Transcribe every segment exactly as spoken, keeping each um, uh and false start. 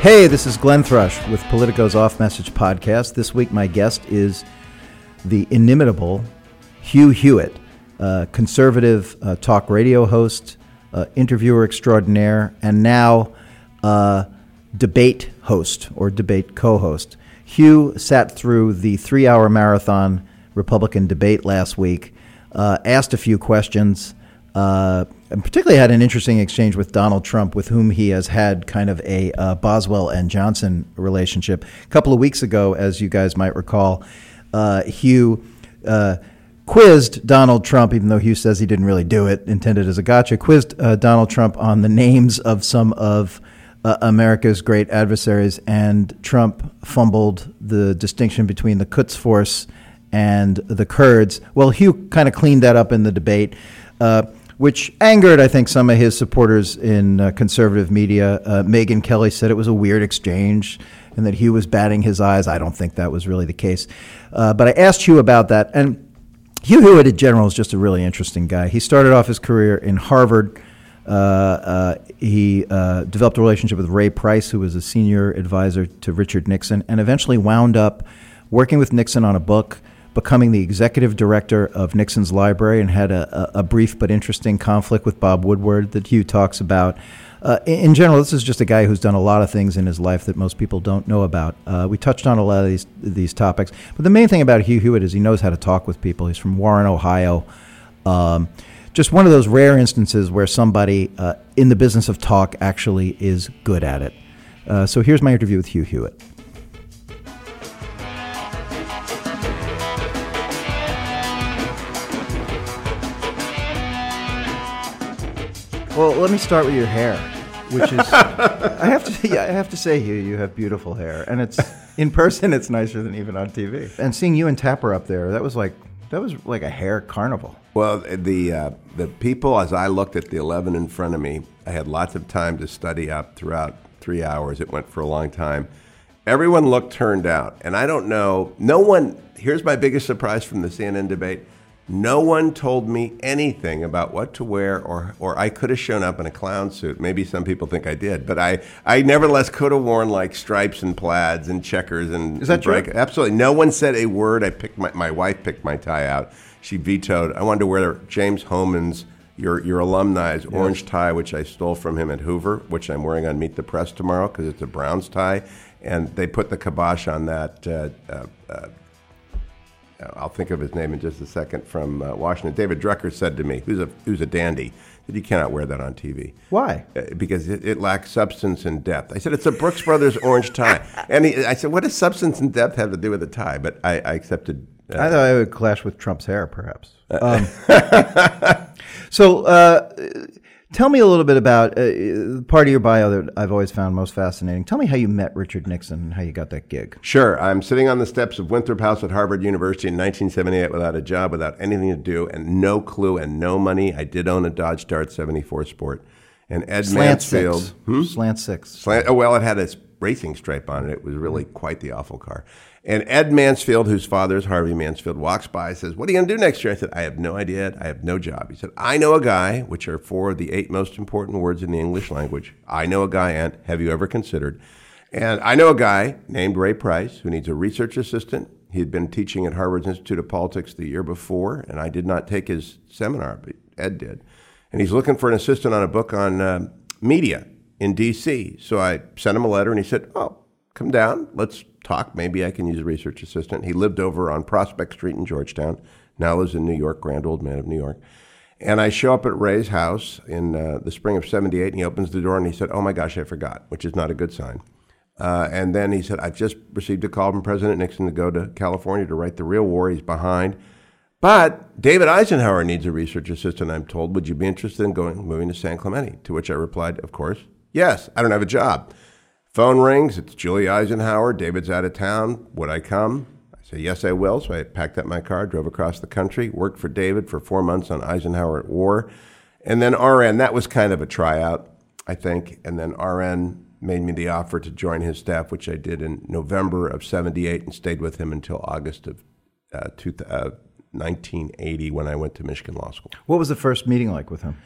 Hey, this is Glenn Thrush with Politico's Off Message podcast. This week my guest is the inimitable Hugh Hewitt, uh, conservative uh, talk radio host, uh, interviewer extraordinaire, and now uh, debate host or debate co-host. Hugh sat through the three-hour marathon Republican debate last week, uh, asked a few questions, uh, and particularly had an interesting exchange with Donald Trump, with whom he has had kind of a uh, Boswell and Johnson relationship. A couple of weeks ago, as you guys might recall, uh, Hugh uh, quizzed Donald Trump, even though Hugh says he didn't really do it, intended as a gotcha, quizzed uh, Donald Trump on the names of some of uh, America's great adversaries, and Trump fumbled the distinction between the Quds Force and the Kurds. Well, Hugh kind of cleaned that up in the debate, uh, which angered, I think, some of his supporters in uh, conservative media. Uh, Megyn Kelly said it was a weird exchange and that Hugh was batting his eyes. I don't think that was really the case. Uh, but I asked Hugh about that. And Hugh Hewitt in general is just a really interesting guy. He started off his career in Harvard. Uh, uh, he uh, developed a relationship with Ray Price, who was a senior advisor to Richard Nixon, and eventually wound up working with Nixon on a book, becoming the executive director of Nixon's library, and had a, a, a brief but interesting conflict with Bob Woodward that Hugh talks about. Uh, in, in general, this is just a guy who's done a lot of things in his life that most people don't know about. Uh, we touched on a lot of these these topics, but the main thing about Hugh Hewitt is he knows how to talk with people. He's from Warren, Ohio. Um, just one of those rare instances where somebody uh, in the business of talk actually is good at it. Uh, so here's my interview with Hugh Hewitt. Well, let me start with your hair, which is I have to yeah, I have to say, Hugh, you have beautiful hair, and it's in person it's nicer than even on T V. And seeing you and Tapper up there, that was like that was like a hair carnival. Well, the uh, the people, as I looked at the eleven in front of me, I had lots of time to study up throughout three hours. It went for a long time. Everyone looked turned out, and I don't know. No one. Here's my biggest surprise from the C N N debate. No one told me anything about what to wear, or or I could have shown up in a clown suit. Maybe some people think I did, but I, I nevertheless could have worn like stripes and plaids and checkers and. Is that true? Bright, absolutely. No one said a word. I picked my my wife picked my tie out. She vetoed. I wanted to wear James Hohman's your your alumni's yes. orange tie, which I stole from him at Hoover, which I'm wearing on Meet the Press tomorrow because it's a Browns tie, and they put the kibosh on that. Uh, uh, uh, I'll think of his name in just a second, from uh, Washington. David Drucker said to me, who's a who's a dandy, that you cannot wear that on T V. Why? Uh, because it, it lacks substance and depth. I said, it's a Brooks Brothers orange tie. And he, I said, what does substance and depth have to do with a tie? But I, I accepted. Uh, I thought I would clash with Trump's hair, perhaps. Um, so uh, tell me a little bit about uh, part of your bio that I've always found most fascinating. Tell me how you met Richard Nixon and how you got that gig. Sure. I'm sitting on the steps of Winthrop House at Harvard University in nineteen seventy-eight without a job, without anything to do, and no clue and no money. I did own a Dodge Dart seventy-four Sport. And Ed Slant Mansfield. Six. Hmm? Slant Six. Slant, oh, well, it had a racing stripe on it. It was really quite the awful car. And Ed Mansfield, whose father is Harvey Mansfield, walks by and says, what are you going to do next year? I said, I have no idea. I have no job. He said, I know a guy, which are four of the eight most important words in the English language. I know a guy, Aunt. Have you ever considered? And I know a guy named Ray Price who needs a research assistant. He had been teaching at Harvard's Institute of Politics the year before, and I did not take his seminar, but Ed did. And he's looking for an assistant on a book on uh, media in D C. So I sent him a letter, and he said, oh, come down. Let's talk. Maybe I can use a research assistant. He lived over on Prospect Street in Georgetown, now lives in New York, grand old man of New York. And I show up at Ray's house in uh, the spring of seventy-eight, and he opens the door, and he said, oh, my gosh, I forgot, which is not a good sign. Uh, and then he said, I've just received a call from President Nixon to go to California to write The Real War. He's behind. But David Eisenhower needs a research assistant, I'm told. Would you be interested in going, moving to San Clemente? To which I replied, of course, yes, I don't have a job. Phone rings, it's Julie Eisenhower, David's out of town, would I come? I say, yes, I will. So I packed up my car, drove across the country, worked for David for four months on Eisenhower at War. And then R N, that was kind of a tryout, I think. And then R N made me the offer to join his staff, which I did in November of seventy-eight and stayed with him until August of uh, two, uh, nineteen eighty when I went to Michigan Law School. What was the first meeting like with him?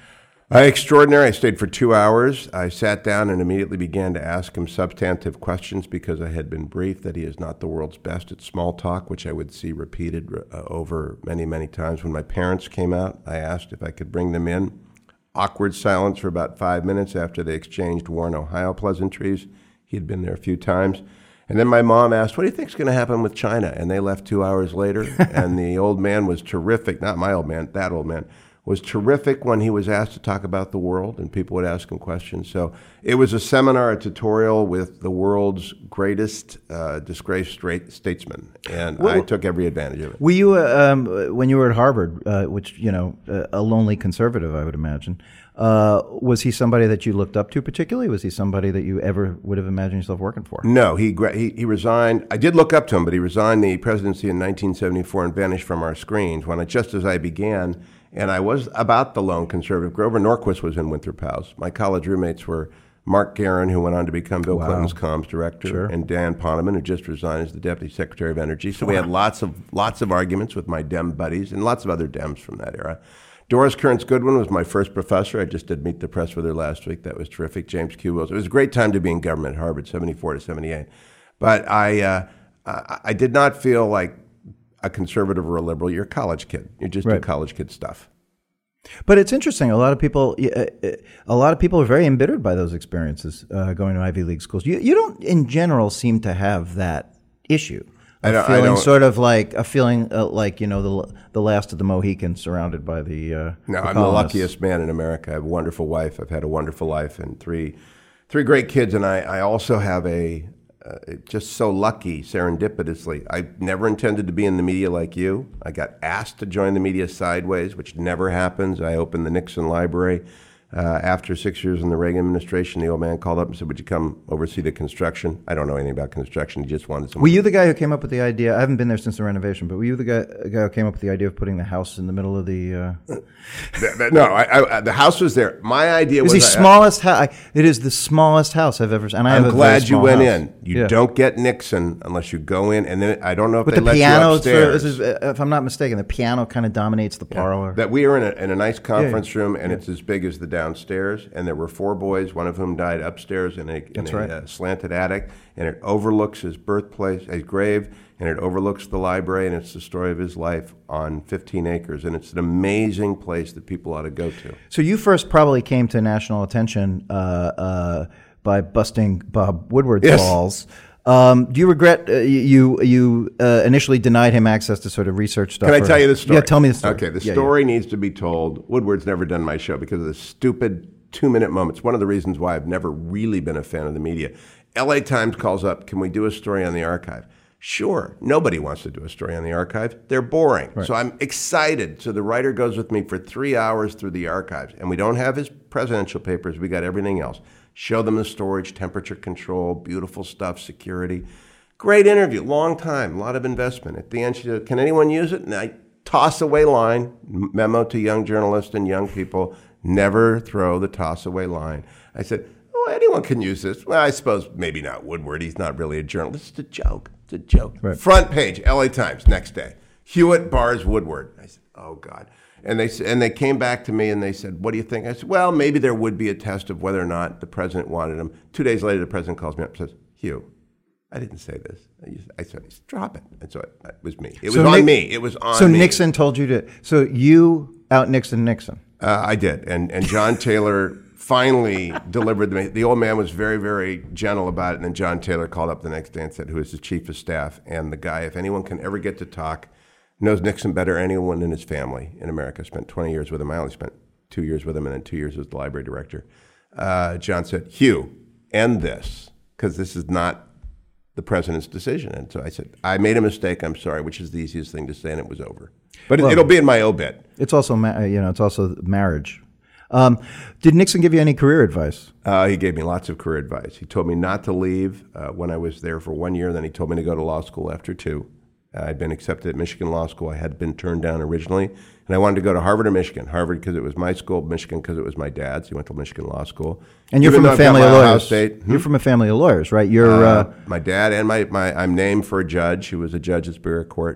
Uh, extraordinary. I stayed for two hours. I sat down and immediately began to ask him substantive questions because I had been briefed that he is not the world's best at small talk, which I would see repeated uh, over many, many times. When my parents came out, I asked if I could bring them in. Awkward silence for about five minutes after they exchanged Warren, Ohio pleasantries. He had been there a few times. And then my mom asked, what do you think is going to happen with China? And they left two hours later. And the old man was terrific. Not my old man, that old man. Was terrific when he was asked to talk about the world and people would ask him questions. So it was a seminar, a tutorial with the world's greatest uh, disgraced straight statesman, and well, I took every advantage of it. Were you, uh, um, when you were at Harvard, uh, which, you know, uh, a lonely conservative, I would imagine, uh, was he somebody that you looked up to particularly? Was he somebody that you ever would have imagined yourself working for? No, he, he, he resigned. I did look up to him, but he resigned the presidency in nineteen seventy-four and vanished from our screens when I, just as I began. And I was about the lone conservative. Grover Norquist was in Winthrop House. My college roommates were Mark Guerin, who went on to become Bill wow. Clinton's comms director, sure. and Dan Poneman, who just resigned as the deputy secretary of energy. So wow. we had lots of lots of arguments with my Dem buddies and lots of other Dems from that era. Doris Kearns Goodwin was my first professor. I just did Meet the Press with her last week. That was terrific. James Q. Wills. It was a great time to be in government at Harvard, seventy-four to seventy-eight. But I, uh, I, I did not feel like a conservative or a liberal. You're a college kid. You just right. do college kid stuff. But it's interesting. A lot of people, a lot of people are very embittered by those experiences uh, going to Ivy League schools. You, you don't, in general, seem to have that issue. A I don't, feeling I don't, sort of like a feeling uh, like you know the the last of the Mohicans, surrounded by the. Uh, no, the I'm the luckiest man in America. I have a wonderful wife. I've had a wonderful life and three, three great kids, and I, I also have a. Uh, just so lucky, serendipitously. I never intended to be in the media like you. I got asked to join the media sideways, which never happens. I opened the Nixon Library. Uh, after six years in the Reagan administration, the old man called up and said, would you come oversee the construction? I don't know anything about construction. He just wanted someone. Were you the guy who came up with the idea? I haven't been there since the renovation, but were you the guy, guy who came up with the idea of putting the house in the middle of the... Uh... the, the, no, I, I, the house was there. My idea was... It was the I, smallest house. It is the smallest house I've ever seen. And I I'm have a glad you went house. in. You yeah. don't get Nixon unless you go in, and then I don't know if but they the let piano, you upstairs. Sort of, if I'm not mistaken, the piano kind of dominates the parlor. Yeah. That we are in a, in a nice conference yeah. room, and yeah. it's as big as the downstairs, and there were four boys, one of whom died upstairs in a, in a right. uh, slanted attic, and it overlooks his birthplace, his grave, and it overlooks the library, and it's the story of his life on fifteen acres, and it's an amazing place that people ought to go to. So you first probably came to national attention uh, uh, by busting Bob Woodward's yes. balls. Um, do you regret uh, you you uh, initially denied him access to sort of research stuff? Can I or, tell you the story? Yeah, tell me the story. Okay, the yeah, story yeah. needs to be told. Woodward's never done my show because of the stupid two-minute moments. One of the reasons why I've never really been a fan of the media. L A Times calls up, can we do a story on the archive? Sure. Nobody wants to do a story on the archive. They're boring. Right. So I'm excited. So the writer goes with me for three hours through the archives. And we don't have his presidential papers. We got everything else. Show them the storage, temperature control, beautiful stuff, security. Great interview, long time, a lot of investment. At the end, she said, can anyone use it? And I toss away line, memo to young journalists and young people, never throw the toss away line. I said, oh, anyone can use this. Well, I suppose maybe not Woodward. He's not really a journalist. It's a joke. It's a joke. Right. Front page, L A Times, next day. Hewitt bars Woodward. I said, oh, God. And they and they came back to me and they said, what do you think? I said, well, maybe there would be a test of whether or not the president wanted him. Two days later, the president calls me up and says, Hugh, I didn't say this. I, used, I said, drop it. And so it, it was me. It was so on Nick, me. It was on so me. So Nixon told you to, so you out Nixon Nixon. Uh, I did. And and John Taylor finally delivered the, the old man was very, very gentle about it. And then John Taylor called up the next day and said, who is his chief of staff? And the guy, if anyone can ever get to talk, knows Nixon better than anyone in his family in America. Spent twenty years with him. I only spent two years with him and then two years as the library director. Uh, John said, Hugh, end this, because this is not the president's decision. And so I said, I made a mistake, I'm sorry, which is the easiest thing to say, and it was over. But well, it'll be in my obit. It's also, you know, it's also marriage. Um, did Nixon give you any career advice? Uh, he gave me lots of career advice. He told me not to leave uh, when I was there for one year. Then he told me to go to law school after two. Uh, I'd been accepted at Michigan Law School. I had been turned down originally. And I wanted to go to Harvard or Michigan. Harvard because it was my school, Michigan because it was my dad's. He went to Michigan Law School. And you're Even from a family of lawyers. State, hmm? You're from a family of lawyers, right? You're uh, uh, my dad and my, my I'm named for a judge who was a judge at Superior Court.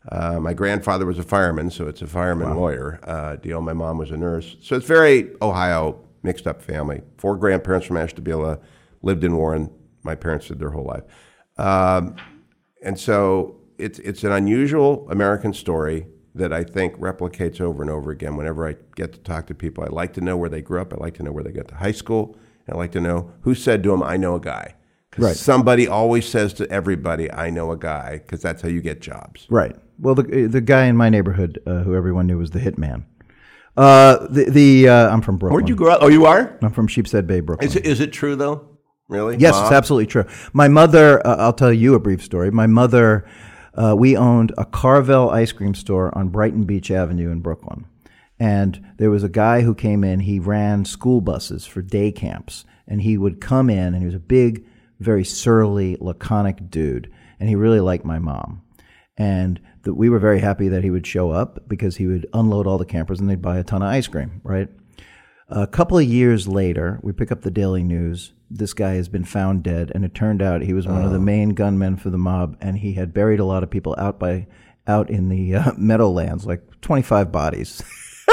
Uh, my grandfather was a fireman, so it's a fireman Wow. lawyer uh, deal. My mom was a nurse. So it's very Ohio mixed up family. Four grandparents from Ashtabula, lived in Warren. My parents did their whole life. Um, and so it's it's an unusual American story that I think replicates over and over again. Whenever I get to talk to people, I like to know where they grew up. I like to know where they got to high school. And I like to know who said to them, I know a guy. Because Right. somebody always says to everybody, I know a guy, because that's how you get jobs. Right. Well, the the guy in my neighborhood uh, who everyone knew was the hitman. Uh, the the uh, I'm from Brooklyn. Where'd you grow up? Oh, you are? I'm from Sheepshead Bay, Brooklyn. Is it, is it true, though? Really? Yes, Mom? it's absolutely true. My mother, uh, I'll tell you a brief story. My mother, uh, we owned a Carvel ice cream store on Brighton Beach Avenue in Brooklyn. And there was a guy who came in, he ran school buses for day camps. And he would come in, and he was a big, very surly, laconic dude. And he really liked my mom. And the, we were very happy that he would show up because he would unload all the campers and they'd buy a ton of ice cream, right? A couple of years later, we pick up the Daily News. This guy has been found dead, and it turned out he was one oh. of the main gunmen for the mob, and he had buried a lot of people out by out in the uh, Meadowlands, like twenty-five bodies.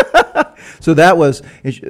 So that was,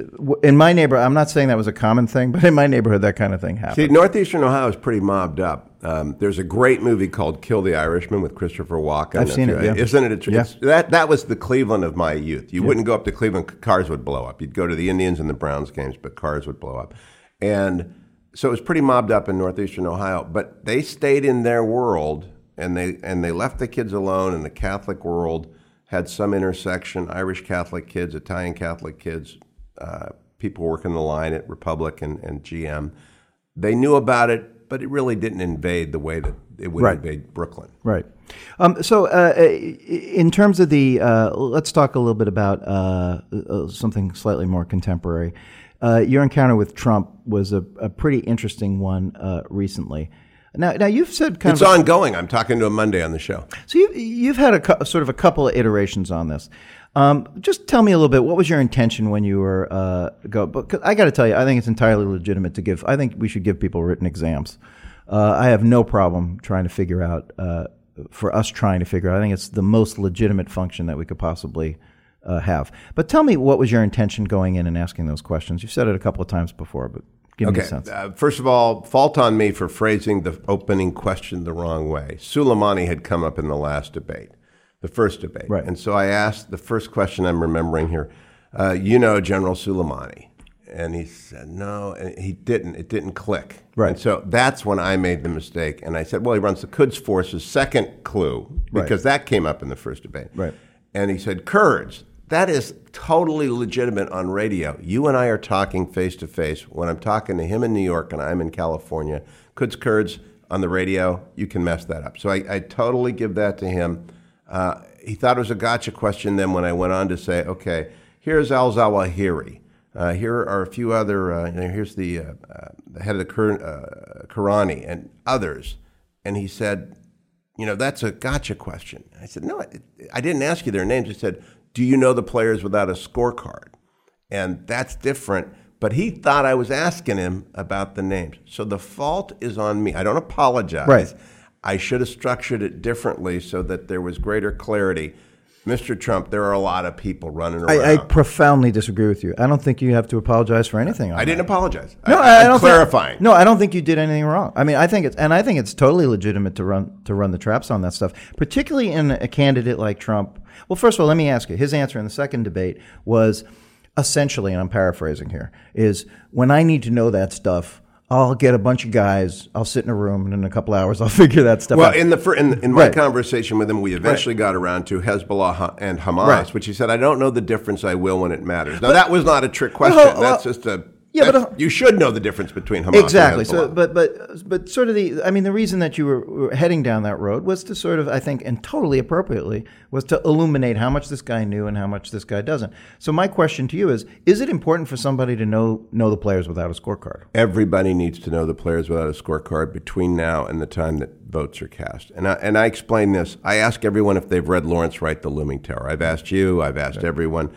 in my neighborhood, I'm not saying that was a common thing, but in my neighborhood, that kind of thing happened. See, Northeastern Ohio is pretty mobbed up. Um, there's a great movie called Kill the Irishman with Christopher Walken. I've seen it, yeah. Isn't it? A tr- yeah. it's, that, that was the Cleveland of my youth. You yeah. wouldn't go up to Cleveland, cars would blow up. You'd go to the Indians and the Browns games, but cars would blow up. And so it was pretty mobbed up in Northeastern Ohio, but they stayed in their world, and they and they left the kids alone, and the Catholic world had some intersection, Irish Catholic kids, Italian Catholic kids, uh, people working the line at Republic and, and G M. They knew about it, but it really didn't invade the way that it would right. invade Brooklyn. Right. Um, so uh, in terms of the, uh, let's talk a little bit about uh, uh, something slightly more contemporary. Uh, your encounter with Trump was a, a pretty interesting one uh, recently. Now, now you've said kind it's of it's ongoing. I'm talking to him Monday on the show. So you, you've had a cu- sort of a couple of iterations on this. Um, just tell me a little bit. What was your intention when you were uh, go? Because I got to tell you, I think it's entirely legitimate to give. I think we should give people written exams. Uh, I have no problem trying to figure out. Uh, for us trying to figure out, I think it's the most legitimate function that we could possibly uh, have. But tell me, what was your intention going in and asking those questions? You've said it a couple of times before, but. Give okay. me a sense. Uh, first of all, fault on me for phrasing the opening question the wrong way. Soleimani had come up in the last debate, the first debate. Right. And so I asked the first question I'm remembering here, uh, you know General Soleimani? And he said, no, and he didn't. It didn't click. Right. And so that's when I made the mistake. And I said, well, he runs the Quds Force's second clue, because right. that came up in the first debate. Right. And he said, Kurds. That is totally legitimate on radio. You and I are talking face to face. When I'm talking to him in New York and I'm in California, Quds Kurds on the radio, you can mess that up. So I, I totally give that to him. Uh, he thought it was a gotcha question then when I went on to say, okay, here's al-Zawahiri. Uh, here are a few other, uh, here's the, uh, uh, the head of the Qur- uh, Qurani and others. And he said, you know, that's a gotcha question. I said, no, I, I didn't ask you their names. I said, do you know the players without a scorecard? And that's different. But he thought I was asking him about the names. So the fault is on me. I don't apologize. Right. I should have structured it differently so that there was greater clarity. Mister Trump, there are a lot of people running around. I, I profoundly disagree with you. I don't think you have to apologize for anything. On I didn't that. apologize. No, I, I, I I'm don't clarifying. Think, no, I don't think you did anything wrong. I mean, I think it's and I think it's totally legitimate to run to run the traps on that stuff, particularly in a candidate like Trump. Well, first of all, let me ask you. His answer in the second debate was essentially, and I'm paraphrasing here, is when I need to know that stuff, I'll get a bunch of guys, I'll sit in a room, and in a couple hours I'll figure that stuff well, out. Well, in the fir- in, in my right. conversation with him, we eventually right. got around to Hezbollah and Hamas, right. which he said, I don't know the difference, I will when it matters. Now, but, that was not a trick question. Well, well, That's just a... Yeah, but uh, you should know the difference between Hamas exactly. and Hezbollah. So, but but but sort of the. I mean, the reason that you were, were heading down that road was to sort of, I think, and totally appropriately, was to illuminate how much this guy knew and how much this guy doesn't. So, my question to you is: is it important for somebody to know know the players without a scorecard? Everybody needs to know the players without a scorecard between now and the time that votes are cast. And I, and I explain this. I ask everyone if they've read Lawrence Wright, The Looming Tower. I've asked you. I've asked right. everyone.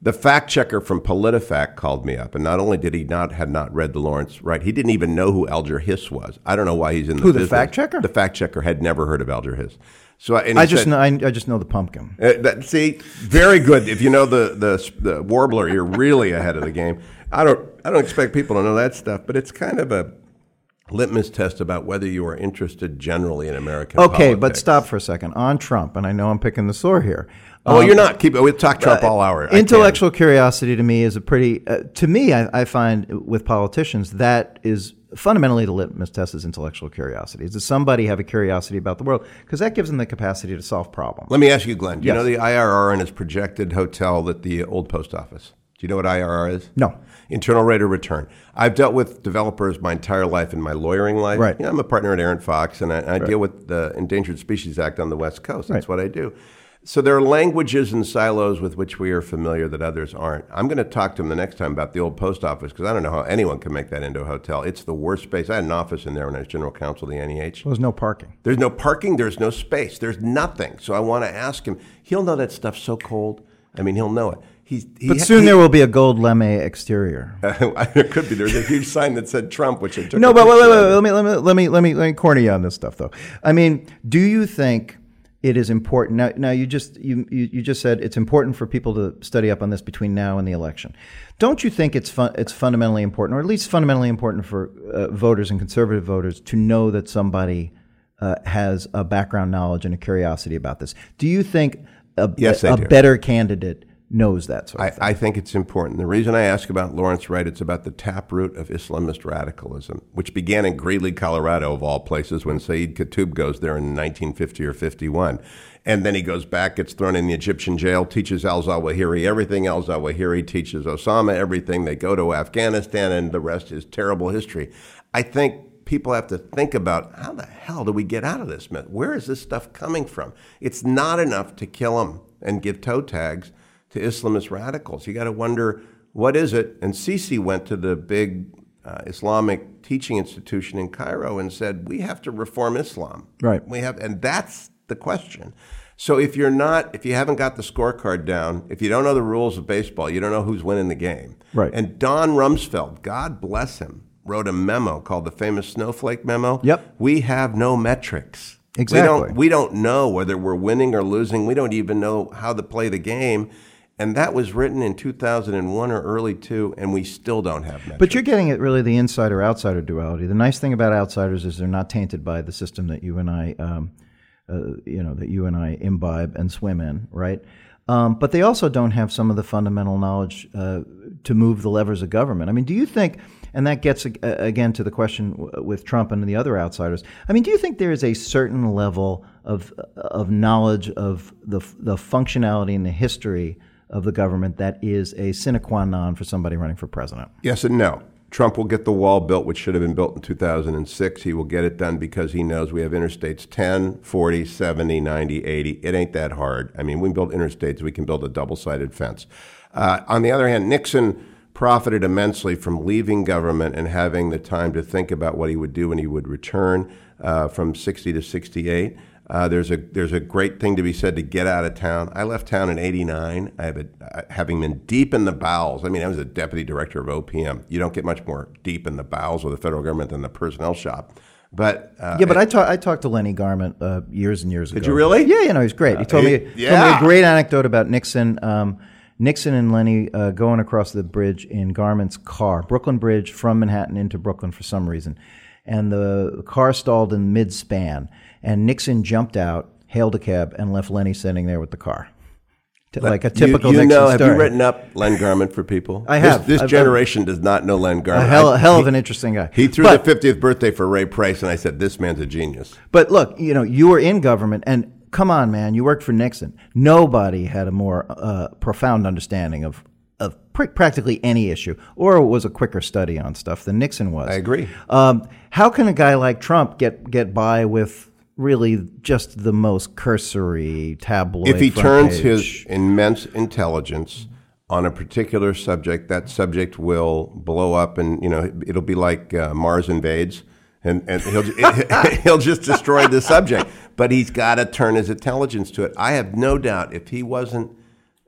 The fact checker from PolitiFact called me up, and not only did he not had not read the Lawrence Wright, he didn't even know who Alger Hiss was. I don't know why he's in the Who, the business. fact checker? The fact checker had never heard of Alger Hiss. So and he I just said, know I, I just know the pumpkin. Uh, that, see, very good. If you know the, the the warbler, you're really ahead of the game. I don't I don't expect people to know that stuff, but it's kind of a litmus test about whether you are interested generally in American Okay, politics. but stop for a second. On Trump, and I know I'm picking the sore here. Oh, Um, you're not. Keep we'll talk Trump all hour. I Intellectual curiosity to me is a pretty. Uh, to me, I, I find with politicians that is fundamentally the litmus test is intellectual curiosity. Does somebody have a curiosity about the world? Because that gives them the capacity to solve problems. Let me ask you, Glenn. Do you Yes. know the I R R and its projected hotel at the old post office? Do you know what I R R is? No. Internal Rate of Return. I've dealt with developers my entire life in my lawyering life. Right. You know, I'm a partner at Aaron Fox, and I, I deal with the Endangered Species Act on the West Coast. That's Right. what I do. So there are languages and silos with which we are familiar that others aren't. I'm going to talk to him the next time about the old post office because I don't know how anyone can make that into a hotel. It's the worst space. I had an office in there when I was general counsel of the N E H. Well, there's no parking. There's no parking. There's no space. There's nothing. So I want to ask him. He'll know that stuff's so cold. I mean, he'll know it. He's, he, But soon he, there will be a gold lame exterior. There could be. There's a huge sign that said Trump, which I took. No, a but wait, picture wait, wait, of. let me let me let me let me let me corner you on this stuff though. I mean, do you think it is important now? Now you just you, you you just said it's important for people to study up on this between now and the election. Don't you think it's fun, it's fundamentally important, or at least fundamentally important for uh, voters and conservative voters to know that somebody uh, has a background knowledge and a curiosity about this? Do you think a, Yes, a, I a do. better candidate knows that sort of I, thing? I think it's important. The reason I ask about Lawrence Wright, it's about the taproot of Islamist radicalism, which began in Greeley, Colorado, of all places, when Saeed Qutb goes there in nineteen fifty or fifty-one. And then he goes back, gets thrown in the Egyptian jail, teaches al-Zawahiri everything. Al-Zawahiri teaches Osama everything. They go to Afghanistan, and the rest is terrible history. I think people have to think about, how the hell do we get out of this myth? Where is this stuff coming from? It's not enough to kill them and give toe tags to Islamist radicals. You got to wonder, what is it? And Sisi went to the big uh, Islamic teaching institution in Cairo and said, we have to reform Islam. Right. We have, and that's the question. So if you're not, if you haven't got the scorecard down, if you don't know the rules of baseball, you don't know who's winning the game. Right. And Don Rumsfeld, God bless him, wrote a memo called the famous Snowflake Memo. Yep. We have no metrics. Exactly. We don't, we don't know whether we're winning or losing. We don't even know how to play the game. And that was written in two thousand one or early two, and we still don't have metrics. But you're getting at really the insider-outsider duality. The nice thing about outsiders is they're not tainted by the system that you and I, um, uh, you know, that you and I imbibe and swim in, right? Um, but they also don't have some of the fundamental knowledge uh, to move the levers of government. I mean, do you think, and that gets uh, again to the question w- with Trump and the other outsiders. I mean, do you think there is a certain level of of knowledge of the the functionality and the history of the government that is a sine qua non for somebody running for president? Yes and no. Trump will get the wall built, which should have been built in two thousand six. He will get it done because he knows we have interstates ten, forty, seventy, ninety, eighty. It ain't that hard. I mean, we can build interstates. We can build a double-sided fence. Uh, on the other hand, Nixon profited immensely from leaving government and having the time to think about what he would do when he would return uh, from sixty to sixty-eight. Uh, there's a there's a great thing to be said to get out of town. I left town in eighty-nine. I have a, having been deep in the bowels. I mean, I was a deputy director of O P M. You don't get much more deep in the bowels of the federal government than the personnel shop. But uh, Yeah, but I, ta- I talked to Lenny Garment uh, years and years ago. Did you really? Yeah, you know, he's great. He told he- me told me yeah. a great anecdote about Nixon. Um, Nixon and Lenny uh, going across the bridge in Garment's car, Brooklyn Bridge from Manhattan into Brooklyn for some reason. And the car stalled in mid-span. And Nixon jumped out, hailed a cab, and left Lenny sitting there with the car. T- Like a typical you, you Nixon know, have story. you written up Len Garment for people? I This- have. This, I've- generation does not know Len A Garment. hell, I- a hell of he- an interesting guy. He threw But- the fiftieth birthday for Ray Price, and I said, this man's a genius. But look, you know, you were in government, and come on, man, you worked for Nixon. Nobody had a more uh, profound understanding of of pr- practically any issue, or was a quicker study on stuff than Nixon was. I agree. Um, how can a guy like Trump get get by with really just the most cursory tabloid? If he front turns page? his immense intelligence on a particular subject, that subject will blow up, and you know it'll be like uh, Mars invades, and and he'll he'll just destroy the subject. But he's got to turn his intelligence to it. I have no doubt if he wasn't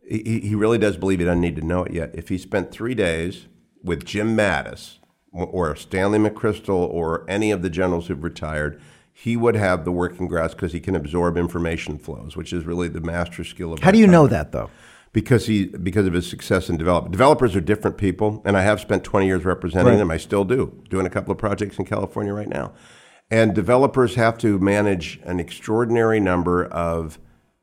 he, he really does believe he doesn't need to know it yet. If he spent three days with Jim Mattis or Stanley McChrystal or any of the generals who've retired, he would have the working grasp because he can absorb information flows, which is really the master skill of How do you know that, though? Because he because of his success in development. Developers are different people, and I have spent twenty years representing right. them. I still do, doing a couple of projects in California right now. And developers have to manage an extraordinary number of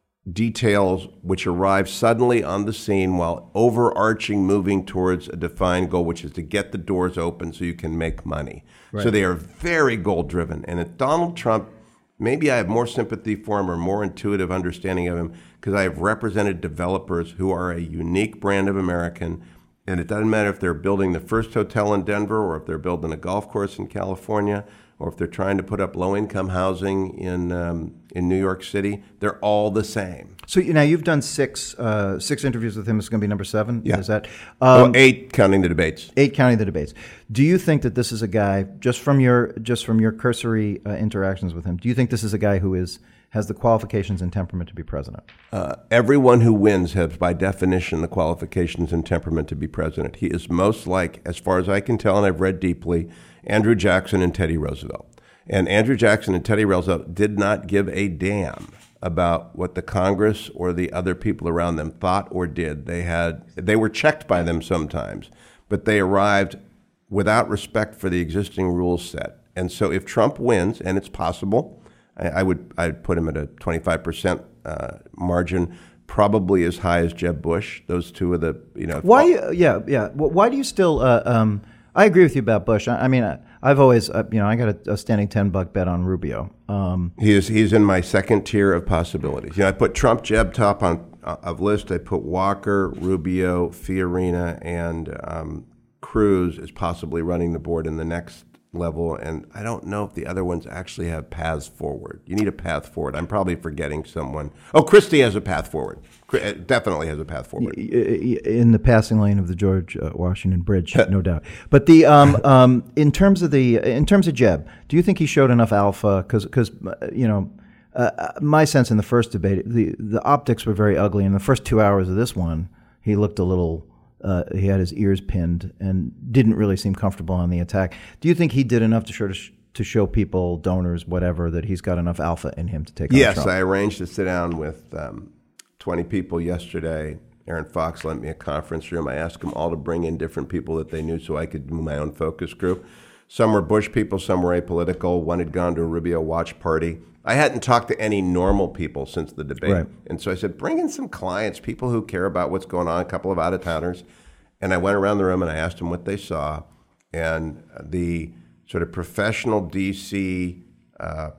details which arrive suddenly on the scene while overarching moving towards a defined goal, which is to get the doors open so you can make money. Right. So they are very goal-driven. And if Donald Trump, maybe I have more sympathy for him or more intuitive understanding of him because I have represented developers who are a unique brand of American. And it doesn't matter if they're building the first hotel in Denver or if they're building a golf course in California or if they're trying to put up low-income housing in um, in New York City, they're all the same. So you, now you've done six uh, six interviews with him. It's going to be number seven. Yeah. Is that well, um, eight counting the debates? Eight counting the debates. Do you think that this is a guy just from your just from your cursory uh, interactions with him? Do you think this is a guy who is has the qualifications and temperament to be president? Uh, everyone who wins has, by definition, the qualifications and temperament to be president. He is most like, as far as I can tell, and I've read deeply, Andrew Jackson and Teddy Roosevelt. And Andrew Jackson and Teddy Roosevelt did not give a damn about what the Congress or the other people around them thought or did. They had they were checked by them sometimes, but they arrived without respect for the existing rule set. And so if Trump wins, and it's possible, I, I would I'd put him at a twenty-five percent uh, margin, probably as high as Jeb Bush. Those two are the, you know. Why, all, yeah, yeah. Why do you still, uh, um, I agree with you about Bush. I, I mean, I, I've always, uh, you know, I got a, a standing ten buck bet on Rubio. Um, he is, he's in my second tier of possibilities. You know, I put Trump, Jeb top on uh, of list. I put Walker, Rubio, Fiorina, and um, Cruz as possibly running the board in the next level. And I don't know if the other ones actually have paths forward. You need a path forward. I'm probably forgetting someone. Oh, Christie has a path forward. Definitely has a path forward. In the passing lane of the George uh, Washington Bridge, no doubt. But the um, um, in terms of the in terms of Jeb, do you think he showed enough alpha? Because because you know, uh, my sense in the first debate, the the optics were very ugly. In the first two hours of this one, he looked a little. Uh, he had his ears pinned and didn't really seem comfortable on the attack. Do you think he did enough to show to, sh- to show people, donors, whatever, that he's got enough alpha in him to take on Yes, Trump? I arranged to sit down with um, twenty people yesterday. Aaron Fox lent me a conference room. I asked them all to bring in different people that they knew so I could do my own focus group. Some were Bush people, some were apolitical. One had gone to a Rubio watch party. I hadn't talked to any normal people since the debate. Right. And so I said, bring in some clients, people who care about what's going on, a couple of out-of-towners. And I went around the room and I asked them what they saw. And the sort of professional D C uh,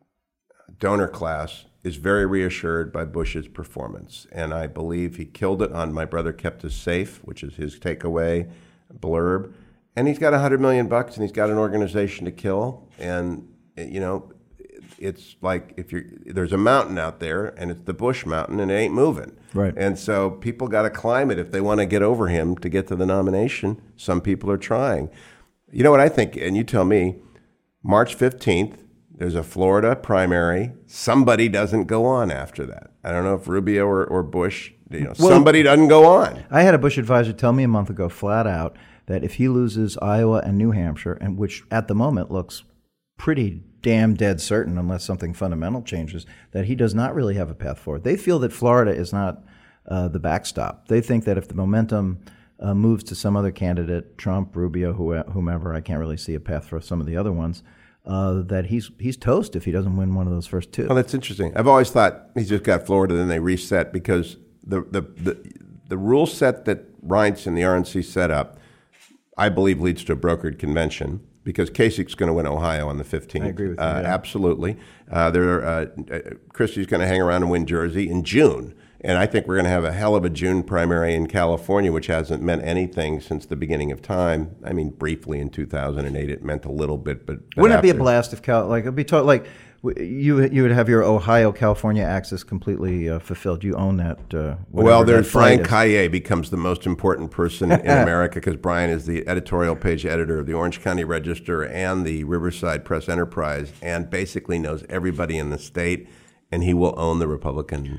donor class is very reassured by Bush's performance. And I believe he killed it on My Brother Kept Us Safe, which is his takeaway blurb. And he's got a hundred million bucks and he's got an organization to kill. And, you know, it's like if you're there's a mountain out there and it's the Bush mountain and it ain't moving. Right. And so people got to climb it if they want to get over him to get to the nomination. Some people are trying. You know what I think, and you tell me, March fifteenth, there's a Florida primary. Somebody doesn't go on after that. I don't know if Rubio or, or Bush, you know, well, somebody doesn't go on. I had a Bush advisor tell me a month ago flat out that if he loses Iowa and New Hampshire, and which at the moment looks pretty damn dead certain unless something fundamental changes, that he does not really have a path forward. They feel that Florida is not uh, the backstop. They think that if the momentum uh, moves to some other candidate, Trump, Rubio, whomever, I can't really see a path for some of the other ones, uh, that he's he's toast if he doesn't win one of those first two. Oh, that's interesting. I've always thought he's just got Florida, then they reset because the the the, the rule set that Reince and the R N C set up, I believe, leads to a brokered convention. Because Kasich's going to win Ohio on the fifteenth. I agree with you. Uh, yeah. Absolutely. Uh, there, uh, uh, Christie's going to hang around and win Jersey in June. And I think we're going to have a hell of a June primary in California, which hasn't meant anything since the beginning of time. I mean, briefly in two thousand eight, it meant a little bit. But, but wouldn't after, it be a blast if Cal, like, it'd be to, like, you you would have your Ohio-California axis completely uh, fulfilled. You own that. Uh, well, there's that Brian is. Kaye becomes the most important person in America because Brian is the editorial page editor of the Orange County Register and the Riverside Press Enterprise and basically knows everybody in the state, and he will own the Republican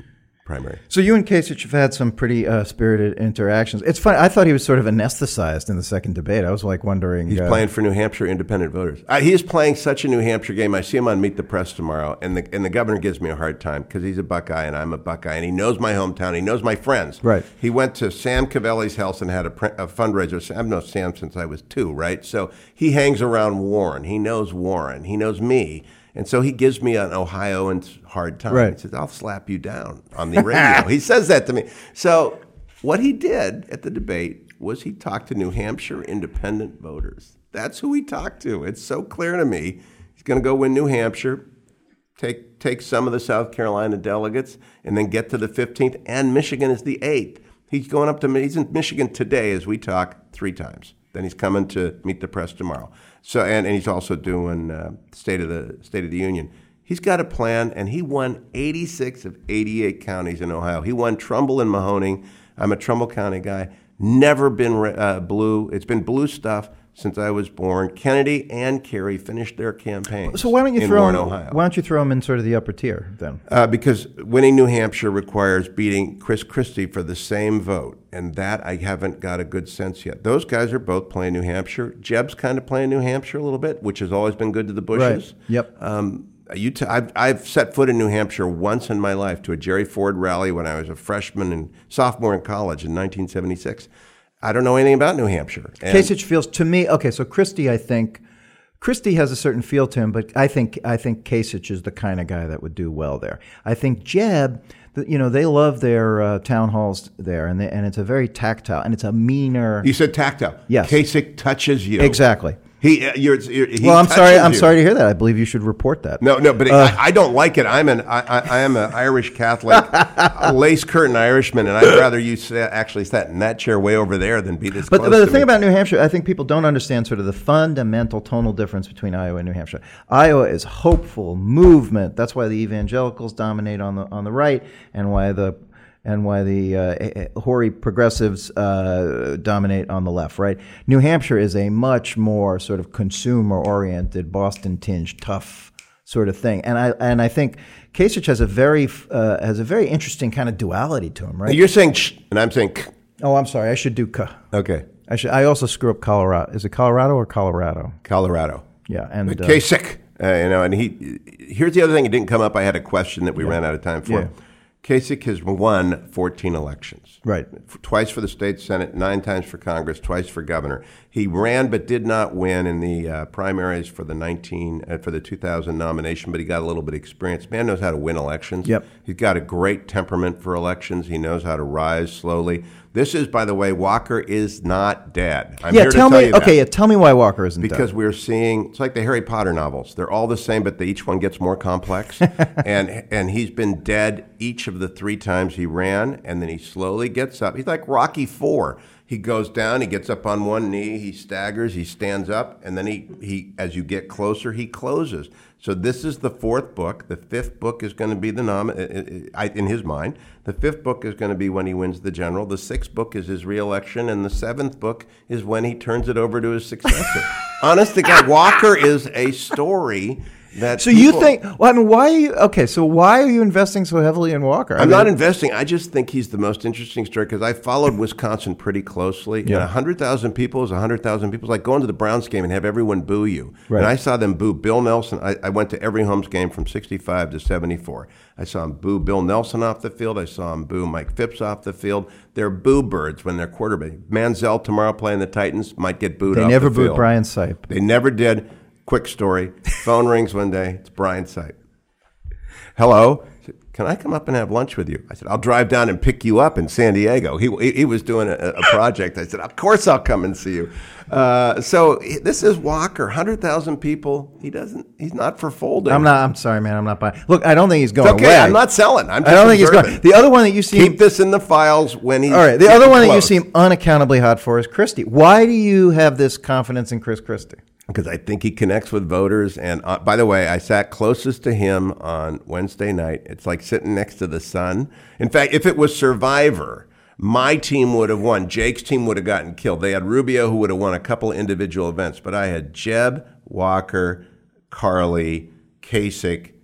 primary. So you and Kasich have had some pretty uh, spirited interactions. It's funny. I thought he was sort of anesthetized in the second debate. I was like wondering. He's uh, playing for New Hampshire independent voters. Uh, he is playing such a New Hampshire game. I see him on Meet the Press tomorrow, and the and the governor gives me a hard time because he's a Buckeye and I'm a Buckeye, and he knows my hometown. He knows my friends. Right. He went to Sam Cavelli's house and had a, pr- a fundraiser. I've known Sam since I was two, right? So he hangs around Warren. He knows Warren. He knows me. And so he gives me an Ohioan's hard time. Right. He says, I'll slap you down on the radio. He says that to me. So what he did at the debate was he talked to New Hampshire independent voters. That's who he talked to. It's so clear to me. He's going to go win New Hampshire, take take some of the South Carolina delegates, and then get to the fifteenth. And Michigan is the eighth. He's going up to, he's in Michigan today as we talk three times. Then he's coming to Meet the Press tomorrow. So and, and he's also doing uh, State of the State of the Union. He's got a plan, and he won eighty-six of eighty-eight counties in Ohio. He won Trumbull and Mahoning. I'm a Trumbull County guy. Never been uh, blue. It's been blue stuff since I was born. Kennedy and Kerry finished their campaigns. So why don't you in throw Warren, him, Ohio. Why don't you throw him in sort of the upper tier then? Uh, because winning New Hampshire requires beating Chris Christie for the same vote, and that I haven't got a good sense yet. Those guys are both playing New Hampshire. Jeb's kind of playing New Hampshire a little bit, which has always been good to the Bushes. Right. Yep. Um, you t- I've, I've set foot in New Hampshire once in my life to a Jerry Ford rally when I was a freshman and sophomore in college in nineteen seventy-six. I don't know anything about New Hampshire. And Kasich feels to me okay. So Christie, I think Christie has a certain feel to him, but I think I think Kasich is the kind of guy that would do well there. I think Jeb, the, you know, they love their uh, town halls there, and they, and it's a very tactile, and it's a meaner. You said tactile. Yes. Kasich touches you. Exactly. He, uh, you're, you're, he Well, I'm sorry. touches I'm you. sorry to hear that. I believe you should report that. No, no, but Uh, I, I don't like it. I'm an I, I, I am an Irish Catholic, a lace curtain Irishman, and I'd rather you sit, actually sat in that chair way over there than be this But, close but the to thing me. about New Hampshire, I think people don't understand sort of the fundamental tonal difference between Iowa and New Hampshire. Iowa is hopeful, movement. That's why the evangelicals dominate on the on the right, and why the and why the uh, hoary progressives uh, dominate on the left. Right. New Hampshire is a much more sort of consumer-oriented, Boston-tinged, tough sort of thing, and I and I think Kasich has a very uh, has a very interesting kind of duality to him. Right. You're saying sh, and I'm saying k. Oh, I'm sorry. I should do K. Okay, I should. I also screw up Colorado. Is it Colorado or Colorado? Colorado. Yeah, and But uh, Kasich, uh, you know, and he. Here's the other thing that didn't come up. I had a question that we ran out of time for. Yeah. Kasich has won fourteen elections. Right. Twice for the state senate, nine times for Congress, twice for governor. He ran but did not win in the uh, primaries for the nineteen uh, for the two thousand nomination, but he got a little bit of experience. Man knows how to win elections. Yep. He's got a great temperament for elections. He knows how to rise slowly. This is, by the way, Walker is not dead. I'm yeah, here tell to tell me. you that. Okay, yeah, tell me why Walker isn't Because dead. we're seeing, it's like the Harry Potter novels. They're all the same, but they, each one gets more complex. and and he's been dead each of the three times he ran, and then he slowly gets up. He's like Rocky Four. He goes down, he gets up on one knee, he staggers, he stands up, and then he, he as you get closer, he closes. So this is the fourth book. The fifth book is going to be the nom. In his mind, the fifth book is going to be when he wins the general. The sixth book is his reelection, and the seventh book is when he turns it over to his successor. Honest to God, Walker is a story that. So people, you think? Well, I mean, why are you? Okay, so why are you investing so heavily in Walker? I I'm mean, not investing. I just think he's the most interesting story because I followed Wisconsin pretty closely. Yeah. And one hundred thousand people is one hundred thousand people. It's like going to the Browns game and have everyone boo you. Right. And I saw them boo Bill Nelson. I, I went to every Holmes game from sixty-five to seventy-four. I saw him boo Bill Nelson off the field. I saw him boo Mike Phipps off the field. They're boo birds when they're quarterback. Manziel tomorrow playing the Titans might get booed They off never the booed field. Brian Sipe. They never did. Quick story. Phone rings one day. It's Brian Sipe. Hello. I said, can I come up and have lunch with you? I said, I'll drive down and pick you up in San Diego. He he, he was doing a, a project. I said, of course I'll come and see you. Uh, so this is Walker, one hundred thousand people. He doesn't. He's not for folding. I'm not. I'm sorry, man. I'm not buying. Look, I don't think he's going It's okay. away. I'm not selling. I'm just I don't think observing. he's going. The other one that you seem Keep this in the files when he's all right. The other one that you close. seem unaccountably hot for is Christie. Why do you have this confidence in Chris Christie? Because I think he connects with voters. And uh, by the way, I sat closest to him on Wednesday night. It's like sitting next to the sun. In fact, if it was Survivor, my team would have won. Jake's team would have gotten killed. They had Rubio, who would have won a couple of individual events. But I had Jeb, Walker, Carly, Kasich,